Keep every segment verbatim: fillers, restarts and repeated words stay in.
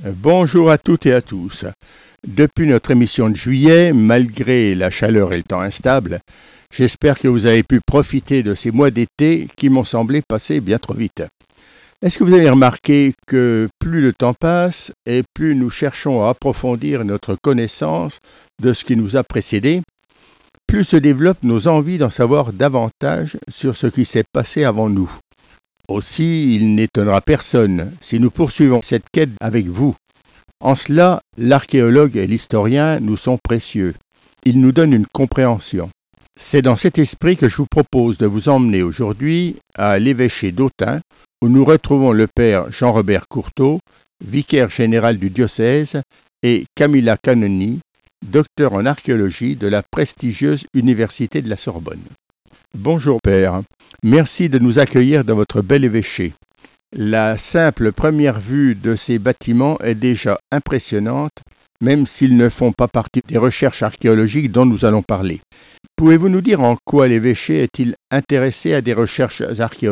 Bonjour à toutes et à tous. Depuis notre émission de juillet, malgré la chaleur et le temps instable, j'espère que vous avez pu profiter de ces mois d'été qui m'ont semblé passer bien trop vite. Est-ce que vous avez remarqué que plus le temps passe et plus nous cherchons à approfondir notre connaissance de ce qui nous a précédés, plus se développent nos envies d'en savoir davantage sur ce qui s'est passé avant nous. Aussi, il n'étonnera personne si nous poursuivons cette quête avec vous. En cela, l'archéologue et l'historien nous sont précieux. Ils nous donnent une compréhension. C'est dans cet esprit que je vous propose de vous emmener aujourd'hui à l'évêché d'Autun, où nous retrouvons le père Jean-Robert Courteau, vicaire général du diocèse, et Camilla Canoni, docteur en archéologie de la prestigieuse Université de la Sorbonne. Bonjour père, merci de nous accueillir dans votre bel évêché. La simple première vue de ces bâtiments est déjà impressionnante, même s'ils ne font pas partie des recherches archéologiques dont nous allons parler. Pouvez-vous nous dire en quoi l'évêché est-il intéressé à des recherches archéologiques ?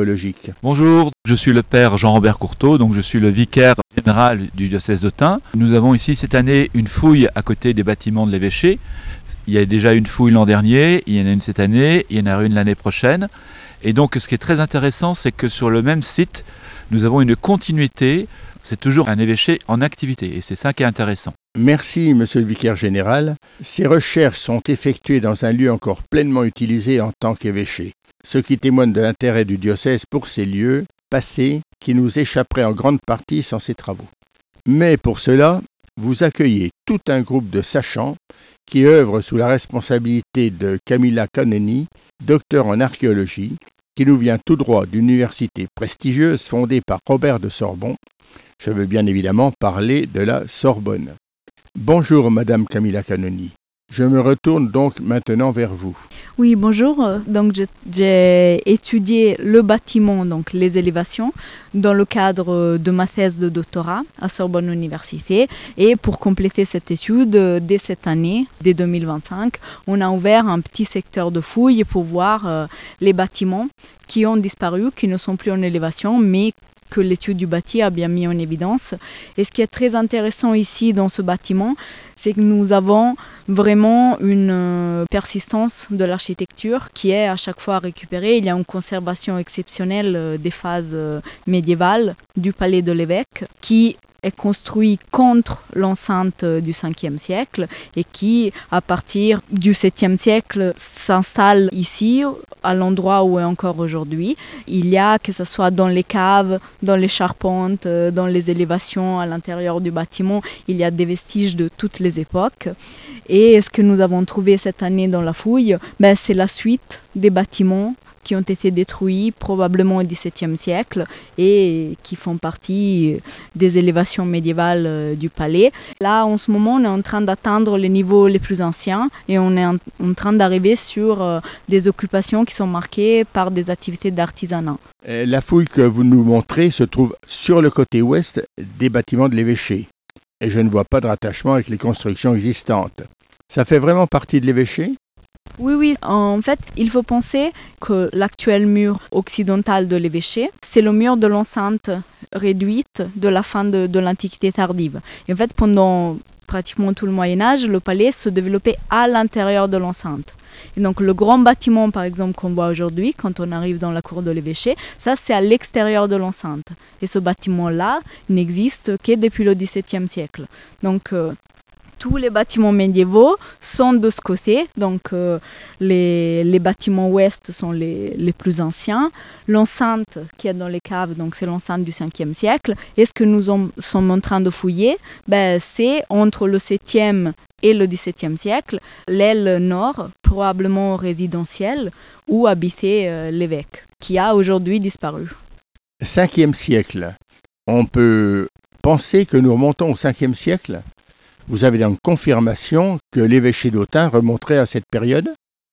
Bonjour, je suis le père Jean-Robert Courteau, donc je suis le vicaire général du diocèse d'Autun. Nous avons ici cette année une fouille à côté des bâtiments de l'évêché. Il y a déjà une fouille l'an dernier, il y en a une cette année, il y en aura une l'année prochaine. Et donc ce qui est très intéressant, c'est que sur le même site, nous avons une continuité. C'est toujours un évêché en activité et c'est ça qui est intéressant. Merci, monsieur le vicaire général. Ces recherches sont effectuées dans un lieu encore pleinement utilisé en tant qu'évêché, ce qui témoigne de l'intérêt du diocèse pour ces lieux passés qui nous échapperaient en grande partie sans ces travaux. Mais pour cela, vous accueillez tout un groupe de sachants qui œuvrent sous la responsabilité de Camilla Canoni, docteur en archéologie, qui nous vient tout droit d'une université prestigieuse fondée par Robert de Sorbon. Je veux bien évidemment parler de la Sorbonne. Bonjour Madame Camilla Canoni. Je me retourne donc maintenant vers vous. Oui, bonjour. Donc j'ai, j'ai étudié le bâtiment, donc les élévations, dans le cadre de ma thèse de doctorat à Sorbonne Université. Et pour compléter cette étude, dès cette année, dès deux mille vingt-cinq, on a ouvert un petit secteur de fouilles pour voir euh, les bâtiments qui ont disparu, qui ne sont plus en élévation, mais que l'étude du bâti a bien mis en évidence. Et ce qui est très intéressant ici dans ce bâtiment, c'est que nous avons vraiment une euh, persistance de l'architecture qui est à chaque fois récupérée. Il y a une conservation exceptionnelle euh, des phases euh, médiévales du palais de l'évêque qui est construit contre l'enceinte du cinquième siècle et qui, à partir du septième siècle, s'installe ici, à l'endroit où est encore aujourd'hui. Il y a, que ce soit dans les caves, dans les charpentes, dans les élévations à l'intérieur du bâtiment, il y a des vestiges de toutes les époques. Et ce que nous avons trouvé cette année dans la fouille, ben, c'est la suite des bâtiments qui ont été détruits probablement au dix-septième siècle et qui font partie des élévations médiévales du palais. Là, en ce moment, on est en train d'atteindre les niveaux les plus anciens et on est en, en train d'arriver sur euh, des occupations qui sont marquées par des activités d'artisanat. La fouille que vous nous montrez se trouve sur le côté ouest des bâtiments de l'évêché et je ne vois pas de rattachement avec les constructions existantes. Ça fait vraiment partie de l'évêché ? Oui, oui. En fait, il faut penser que l'actuel mur occidental de l'évêché, c'est le mur de l'enceinte réduite de la fin de, de l'Antiquité tardive. Et en fait, pendant pratiquement tout le Moyen-Âge, le palais se développait à l'intérieur de l'enceinte. Et donc le grand bâtiment, par exemple, qu'on voit aujourd'hui, quand on arrive dans la cour de l'évêché, ça c'est à l'extérieur de l'enceinte. Et ce bâtiment-là n'existe que depuis le dix-septième siècle. Donc euh, tous les bâtiments médiévaux sont de ce côté, donc euh, les, les bâtiments ouest sont les, les plus anciens. L'enceinte qui est dans les caves, donc c'est l'enceinte du cinquième siècle. Et ce que nous en, sommes en train de fouiller, ben, c'est entre le septième et le dix-septième siècle, l'aile nord, probablement résidentielle, où habitait euh, l'évêque, qui a aujourd'hui disparu. cinquième siècle. On peut penser que nous remontons au cinquième siècle ? Vous avez donc confirmation que l'évêché d'Autun remonterait à cette période ?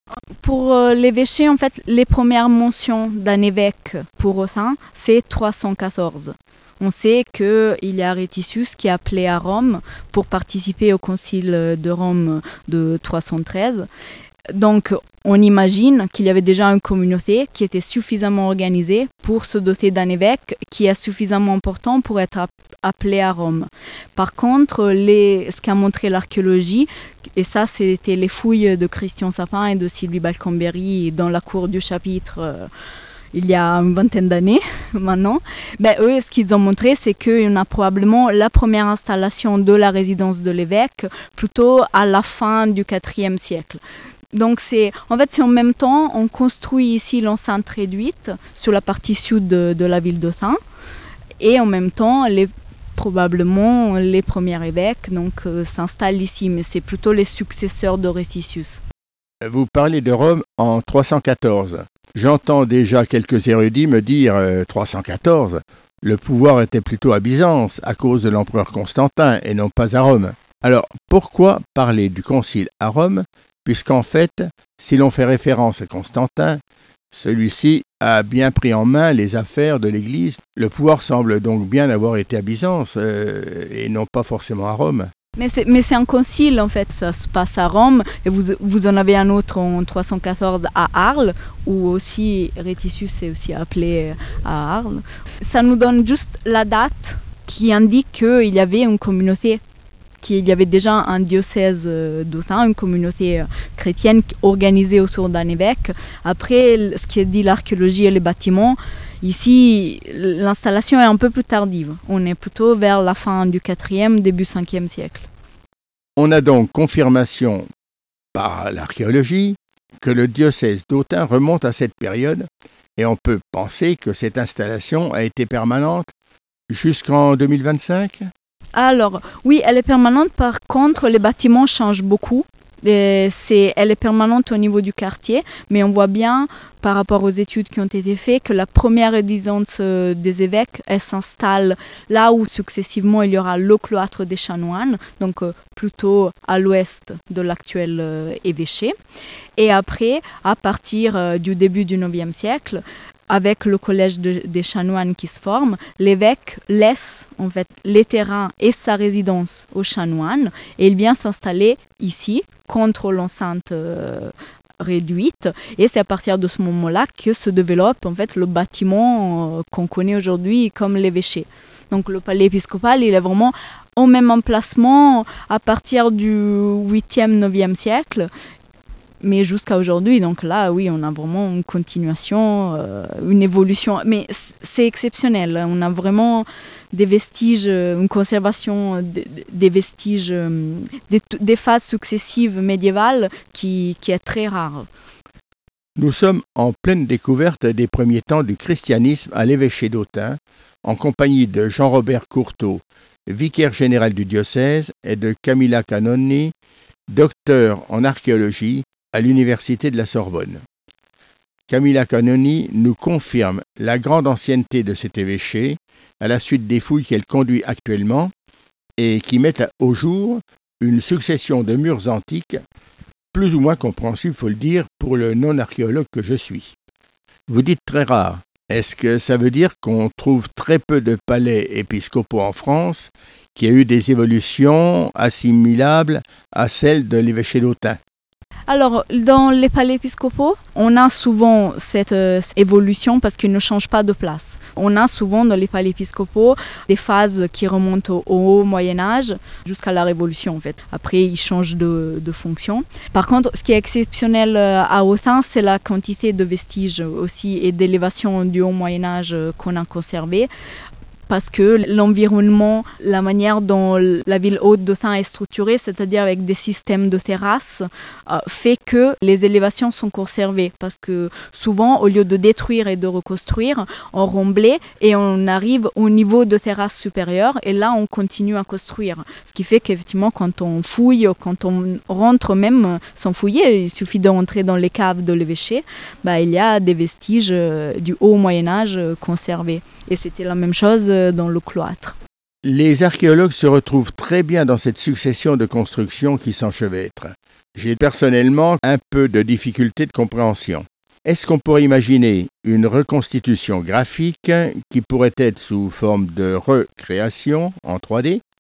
Pour euh, l'évêché, en fait, les premières mentions d'un évêque pour Autun, c'est trois cent quatorze. On sait qu'il y a Réticius qui a appelé à Rome pour participer au concile de Rome de trois cent treize. Donc, on imagine qu'il y avait déjà une communauté qui était suffisamment organisée pour se doter d'un évêque qui est suffisamment important pour être appelé à Rome. Par contre, les, ce qu'a montré l'archéologie, et ça c'était les fouilles de Christian Sapin et de Sylvie Balcombery dans la cour du chapitre euh, il y a une vingtaine d'années maintenant, ben, eux, ce qu'ils ont montré, c'est qu'il y en a probablement la première installation de la résidence de l'évêque plutôt à la fin du quatrième siècle. Donc c'est, en fait, c'est en même temps, on construit ici l'enceinte réduite sur la partie sud de, de la ville d'Autun, et en même temps, les, probablement les premiers évêques donc, euh, s'installent ici, mais c'est plutôt les successeurs de Rétitius. Vous parlez de Rome en trois cent quatorze. J'entends déjà quelques érudits me dire euh, trois cent quatorze, le pouvoir était plutôt à Byzance à cause de l'empereur Constantin et non pas à Rome. Alors pourquoi parler du concile à Rome, puisqu'en fait, si l'on fait référence à Constantin, celui-ci a bien pris en main les affaires de l'Église. Le pouvoir semble donc bien avoir été à Byzance euh, et non pas forcément à Rome. Mais c'est, mais c'est un concile en fait, ça se passe à Rome, et vous, vous en avez un autre en trois cent quatorze à Arles, où aussi Rétitius est aussi appelé à Arles. Ça nous donne juste la date qui indique qu'il y avait une communauté, qu'il y avait déjà un diocèse d'Autun, une communauté chrétienne organisée autour d'un évêque. Après, ce qui est dit l'archéologie et les bâtiments, ici, l'installation est un peu plus tardive. On est plutôt vers la fin du quatrième, début cinquième siècle. On a donc confirmation par l'archéologie que le diocèse d'Autun remonte à cette période et on peut penser que cette installation a été permanente jusqu'en deux mille vingt-cinq. Alors, oui, elle est permanente. Par contre, les bâtiments changent beaucoup. Et c'est, elle est permanente au niveau du quartier, mais on voit bien, par rapport aux études qui ont été faites, que la première résidence des évêques, elle s'installe là où successivement il y aura le cloître des chanoines, donc euh, plutôt à l'ouest de l'actuel euh, évêché. Et après, à partir euh, du début du neuvième siècle, avec le collège de, des chanoines qui se forme, l'évêque laisse en fait les terrains et sa résidence aux chanoines et il vient s'installer ici contre l'enceinte euh, réduite, et c'est à partir de ce moment-là que se développe en fait le bâtiment euh, qu'on connaît aujourd'hui comme l'évêché. Donc le palais épiscopal, il est vraiment au même emplacement à partir du huitième neuvième siècle. Mais jusqu'à aujourd'hui, donc là, oui, on a vraiment une continuation, euh, une évolution. Mais c'est exceptionnel. On a vraiment des vestiges, une conservation des, des vestiges, des, des phases successives médiévales qui, qui est très rare. Nous sommes en pleine découverte des premiers temps du christianisme à l'évêché d'Autun, en compagnie de Jean-Robert Courteau, vicaire général du diocèse, et de Camilla Canoni, docteur en archéologie à l'université de la Sorbonne. Camilla Canoni nous confirme la grande ancienneté de cet évêché à la suite des fouilles qu'elle conduit actuellement et qui mettent au jour une succession de murs antiques plus ou moins compréhensible, faut le dire, pour le non-archéologue que je suis. Vous dites très rare. Est-ce que ça veut dire qu'on trouve très peu de palais épiscopaux en France, qu'il y a eu des évolutions assimilables à celles de l'évêché d'Autun? Alors, dans les palais épiscopaux, on a souvent cette euh, évolution parce qu'ils ne changent pas de place. On a souvent dans les palais épiscopaux des phases qui remontent au, au Moyen-Âge jusqu'à la Révolution en fait. Après, ils changent de, de fonction. Par contre, ce qui est exceptionnel à Autun, c'est la quantité de vestiges aussi et d'élévation du Haut Moyen-Âge qu'on a conservé. Parce que l'environnement, la manière dont la ville haute d'Autun est structurée, c'est-à-dire avec des systèmes de terrasses, euh, fait que les élévations sont conservées. Parce que souvent, au lieu de détruire et de reconstruire, on remblait et on arrive au niveau de terrasse supérieure et là, on continue à construire. Ce qui fait qu'effectivement, quand on fouille, quand on rentre même sans fouiller, il suffit de rentrer dans les caves de l'évêché, bah, il y a des vestiges euh, du haut Moyen-Âge euh, conservés. Et c'était la même chose dans le cloître. Les archéologues se retrouvent très bien dans cette succession de constructions qui s'enchevêtrent. J'ai personnellement un peu de difficulté de compréhension. Est-ce qu'on pourrait imaginer une reconstitution graphique qui pourrait être sous forme de recréation en trois D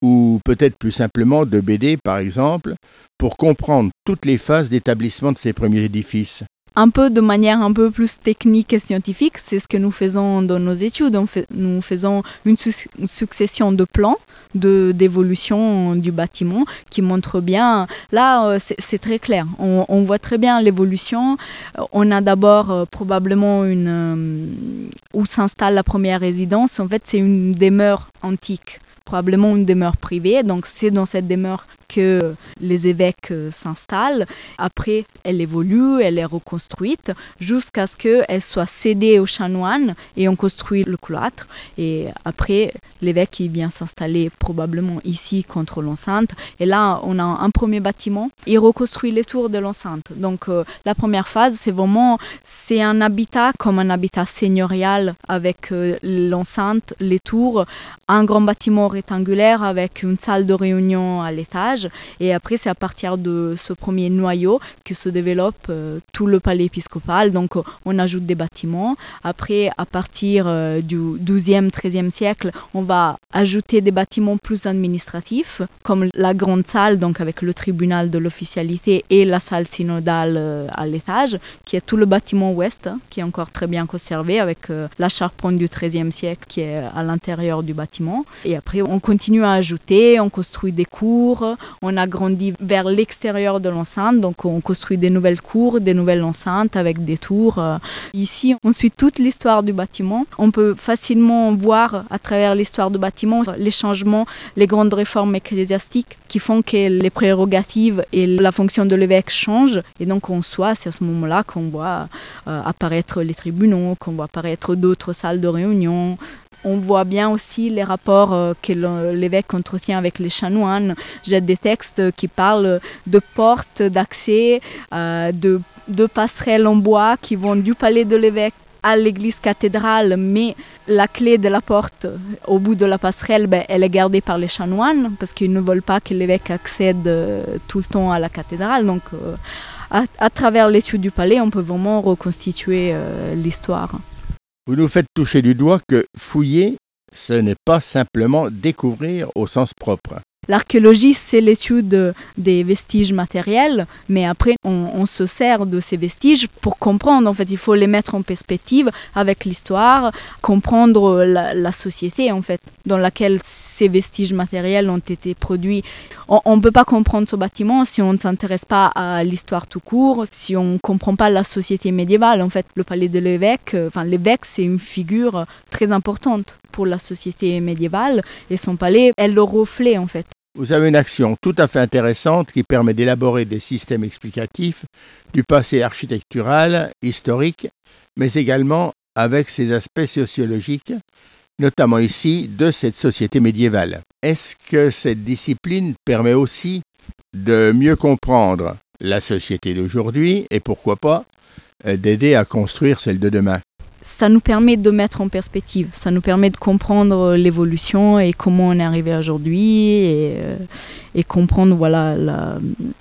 ou peut-être plus simplement de B D par exemple, pour comprendre toutes les phases d'établissement de ces premiers édifices? Un peu de manière un peu plus technique et scientifique, c'est ce que nous faisons dans nos études. On fait, nous faisons une, su- une succession de plans de, d'évolution du bâtiment qui montrent bien, là euh, c'est, c'est très clair, on, on voit très bien l'évolution. On a d'abord euh, probablement une, euh, où s'installe la première résidence, en fait c'est une demeure antique, probablement une demeure privée, donc c'est dans cette demeure que les évêques euh, s'installent. Après, elle évolue, elle est reconstruite jusqu'à ce qu'elle soit cédée aux chanoines et on construit le cloître. Et après, l'évêque il vient s'installer probablement ici contre l'enceinte. Et là, on a un premier bâtiment. Il reconstruit les tours de l'enceinte. Donc, euh, la première phase, c'est vraiment c'est un habitat comme un habitat seigneurial avec euh, l'enceinte, les tours, un grand bâtiment rectangulaire avec une salle de réunion à l'étage. Et après, c'est à partir de ce premier noyau que se développe euh, tout le palais épiscopal. Donc, euh, on ajoute des bâtiments. Après, à partir euh, du douzième, treizième siècle, on va ajouter des bâtiments plus administratifs, comme la grande salle, donc avec le tribunal de l'officialité et la salle synodale euh, à l'étage, qui est tout le bâtiment ouest, hein, qui est encore très bien conservé, avec euh, la charpente du treizième siècle qui est à l'intérieur du bâtiment. Et après, on continue à ajouter, on construit des cours. On a grandi vers l'extérieur de l'enceinte, donc on construit des nouvelles cours, des nouvelles enceintes avec des tours. Ici, on suit toute l'histoire du bâtiment. On peut facilement voir à travers l'histoire du bâtiment les changements, les grandes réformes ecclésiastiques qui font que les prérogatives et la fonction de l'évêque changent. Et donc on soit, c'est à ce moment-là qu'on voit euh, apparaître les tribunaux, qu'on voit apparaître d'autres salles de réunion. On voit bien aussi les rapports euh, que l'évêque entretient avec les chanoines. J'ai des textes qui parlent de portes d'accès, euh, de, de passerelles en bois qui vont du palais de l'évêque à l'église cathédrale, mais la clé de la porte au bout de la passerelle, ben, elle est gardée par les chanoines parce qu'ils ne veulent pas que l'évêque accède euh, tout le temps à la cathédrale. Donc, euh, à, à travers l'étude du palais, on peut vraiment reconstituer euh, l'histoire. Vous nous faites toucher du doigt que fouiller, ce n'est pas simplement découvrir au sens propre. L'archéologie, c'est l'étude des vestiges matériels, mais après, on, on se sert de ces vestiges pour comprendre. En fait, il faut les mettre en perspective avec l'histoire, comprendre la, la société, en fait, dans laquelle ces vestiges matériels ont été produits. On ne peut pas comprendre ce bâtiment si on ne s'intéresse pas à l'histoire tout court, si on ne comprend pas la société médiévale. En fait, le palais de l'évêque, enfin, l'évêque, c'est une figure très importante pour la société médiévale, et son palais est le reflet, en fait. Vous avez une action tout à fait intéressante qui permet d'élaborer des systèmes explicatifs du passé architectural, historique, mais également avec ses aspects sociologiques, notamment ici de cette société médiévale. Est-ce que cette discipline permet aussi de mieux comprendre la société d'aujourd'hui et pourquoi pas d'aider à construire celle de demain? Ça nous permet de mettre en perspective, ça nous permet de comprendre l'évolution et comment on est arrivé aujourd'hui et, euh, et comprendre voilà, la,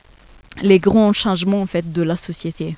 les grands changements en fait, de la société.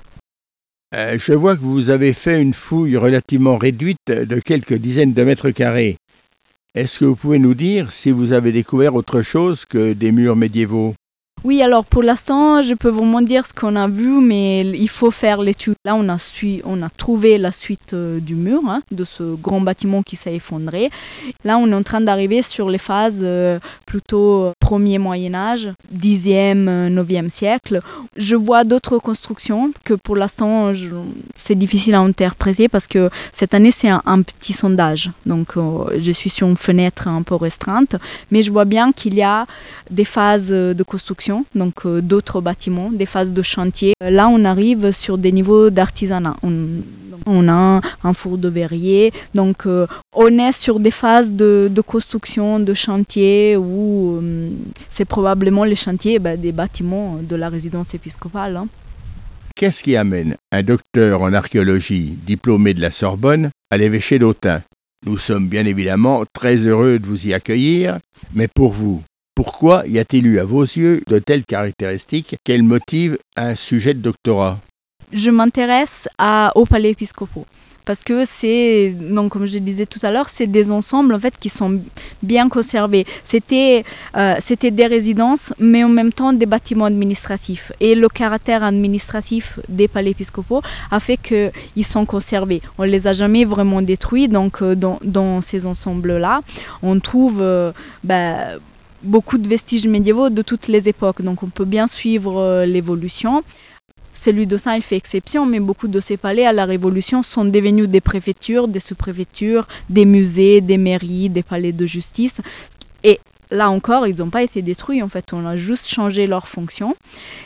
Euh, je vois que vous avez fait une fouille relativement réduite de quelques dizaines de mètres carrés. Est-ce que vous pouvez nous dire si vous avez découvert autre chose que des murs médiévaux? Oui, alors pour l'instant, je peux vraiment dire ce qu'on a vu, mais il faut faire l'étude. Là, on a, su, on a trouvé la suite euh, du mur, hein, de ce grand bâtiment qui s'est effondré. Là, on est en train d'arriver sur les phases euh, plutôt premier Moyen-Âge, dixième, neuvième siècle. Je vois d'autres constructions que pour l'instant, je, c'est difficile à interpréter parce que cette année, c'est un, un petit sondage. Donc, euh, je suis sur une fenêtre un peu restreinte, mais je vois bien qu'il y a des phases de construction, donc euh, d'autres bâtiments, des phases de chantier. Là, on arrive sur des niveaux d'artisanat. On, on a un four de verrier, donc euh, on est sur des phases de, de construction, de chantier, où euh, c'est probablement les chantiers bah, des bâtiments de la résidence épiscopale. Hein. Qu'est-ce qui amène un docteur en archéologie diplômé de la Sorbonne à l'évêché d'Autun? Nous sommes bien évidemment très heureux de vous y accueillir, mais pour vous, pourquoi y a-t-il eu à vos yeux de telles caractéristiques qu'elles motivent un sujet de doctorat? Je m'intéresse à, aux palais épiscopaux. parce que c'est, donc comme je disais tout à l'heure, c'est des ensembles en fait qui sont bien conservés. C'était, euh, c'était des résidences, mais en même temps des bâtiments administratifs. Et le caractère administratif des palais épiscopaux a fait qu'ils sont conservés. On ne les a jamais vraiment détruits, donc euh, dans, dans ces ensembles-là, on trouve euh, bah, beaucoup de vestiges médiévaux de toutes les époques. Donc on peut bien suivre euh, l'évolution. Celui d'Autun, il fait exception, mais beaucoup de ces palais à la Révolution sont devenus des préfectures, des sous-préfectures, des musées, des mairies, des palais de justice. Et là encore, ils n'ont pas été détruits, en fait, on a juste changé leur fonction.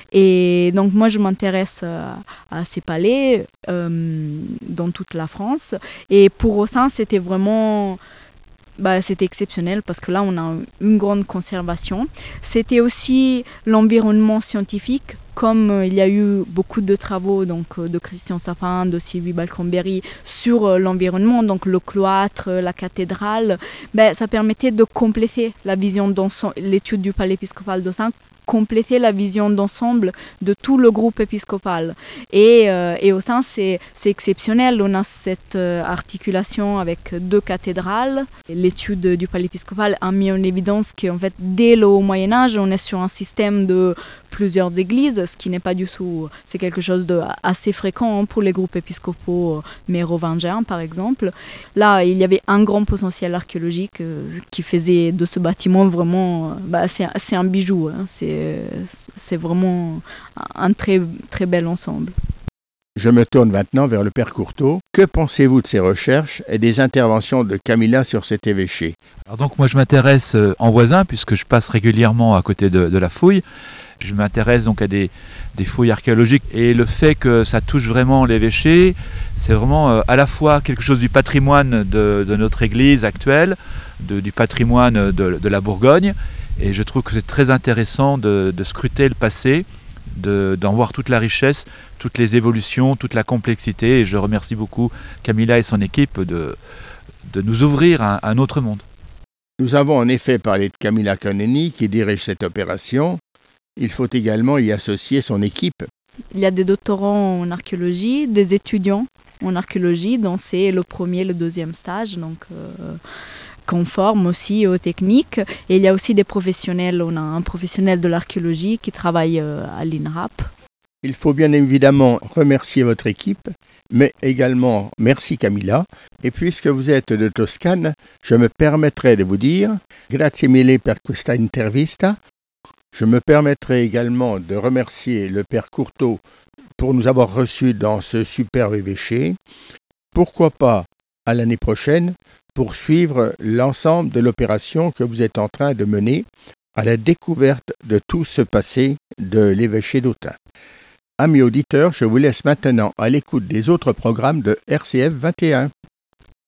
Et donc moi, je m'intéresse à, à ces palais euh, dans toute la France. Et pour Autun, c'était vraiment... Bah, c'était exceptionnel parce que là, on a une grande conservation. C'était aussi l'environnement scientifique, comme euh, il y a eu beaucoup de travaux donc, euh, de Christian Sapin, de Sylvie Balcombery sur euh, l'environnement, donc le cloître, la cathédrale. Bah, ça permettait de compléter la vision d'ensemble, l'étude du palais épiscopal d'Autun, compléter la vision d'ensemble de tout le groupe épiscopal. Et, euh, et Autun, c'est, c'est exceptionnel. On a cette euh, articulation avec deux cathédrales. L'étude du palais épiscopal a mis en évidence qu'en fait, dès le haut Moyen-Âge, on est sur un système de plusieurs églises, ce qui n'est pas du tout... C'est quelque chose d'assez fréquent hein, pour les groupes épiscopaux mérovingiens, par exemple. Là, il y avait un grand potentiel archéologique euh, qui faisait de ce bâtiment vraiment... Bah, c'est, c'est un bijou, hein, c'est c'est vraiment un très, très bel ensemble. Je me tourne maintenant vers le père Courtauld. Que pensez-vous de ces recherches et des interventions de Camilla sur cet évêché ? Alors donc moi je m'intéresse en voisin puisque je passe régulièrement à côté de, de la fouille. Je m'intéresse donc à des, des fouilles archéologiques et le fait que ça touche vraiment l'évêché, c'est vraiment à la fois quelque chose du patrimoine de, de notre église actuelle, de, du patrimoine de, de la Bourgogne. Et je trouve que c'est très intéressant de, de scruter le passé, de, d'en voir toute la richesse, toutes les évolutions, toute la complexité. Et je remercie beaucoup Camilla et son équipe de, de nous ouvrir à un autre monde. Nous avons en effet parlé de Camilla Connelly qui dirige cette opération. Il faut également y associer son équipe. Il y a des doctorants en archéologie, des étudiants en archéologie, dont c'est le premier, le deuxième stage. Donc, euh, qu'on forme aussi aux techniques. Et il y a aussi des professionnels. On a un professionnel de l'archéologie qui travaille à l'INRAP. Il faut bien évidemment remercier votre équipe, mais également merci Camilla. Et puisque vous êtes de Toscane, je me permettrai de vous dire grazie mille per questa intervista. Je me permettrai également de remercier le père Courtauld pour nous avoir reçus dans ce superbe évêché. Pourquoi pas à l'année prochaine poursuivre l'ensemble de l'opération que vous êtes en train de mener à la découverte de tout ce passé de l'évêché d'Autun. Amis auditeurs, je vous laisse maintenant à l'écoute des autres programmes de R C F vingt et un.